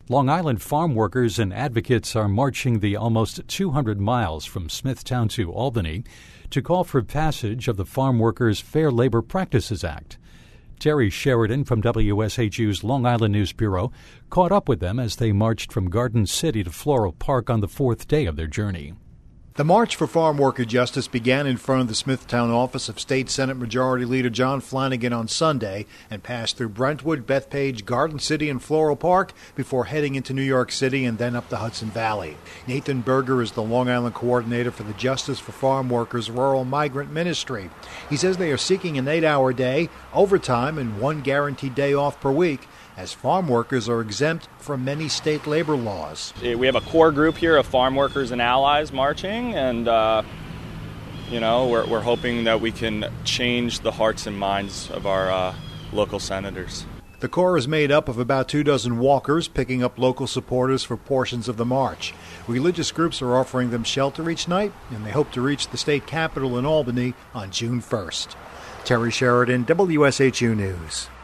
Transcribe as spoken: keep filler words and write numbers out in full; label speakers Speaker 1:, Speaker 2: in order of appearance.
Speaker 1: Long Island farm workers and advocates are marching the almost two hundred miles from Smithtown to Albany to call for passage of the Farm Workers Fair Labor Practices Act. Terry Sheridan from W S H U's Long Island News Bureau caught up with them as they marched from Garden City to Floral Park on the fourth day of their journey.
Speaker 2: The March for Farm Worker Justice began in front of the Smithtown office of State Senate Majority Leader John Flanagan on Sunday and passed through Brentwood, Bethpage, Garden City, and Floral Park before heading into New York City and then up the Hudson Valley. Nathan Berger is the Long Island coordinator for the Justice for Farm Workers Rural Migrant Ministry. He says they are seeking an eight-hour day, overtime, and one guaranteed day off per week, as farm workers are exempt from many state labor laws.
Speaker 3: We have a core group here of farm workers and allies marching, and uh, you know we're, we're hoping that we can change the hearts and minds of our uh, local senators.
Speaker 2: The Corps is made up of about two dozen walkers, picking up local supporters for portions of the march. Religious groups are offering them shelter each night, and they hope to reach the state capitol in Albany on June first. Terry Sheridan, W S H U News.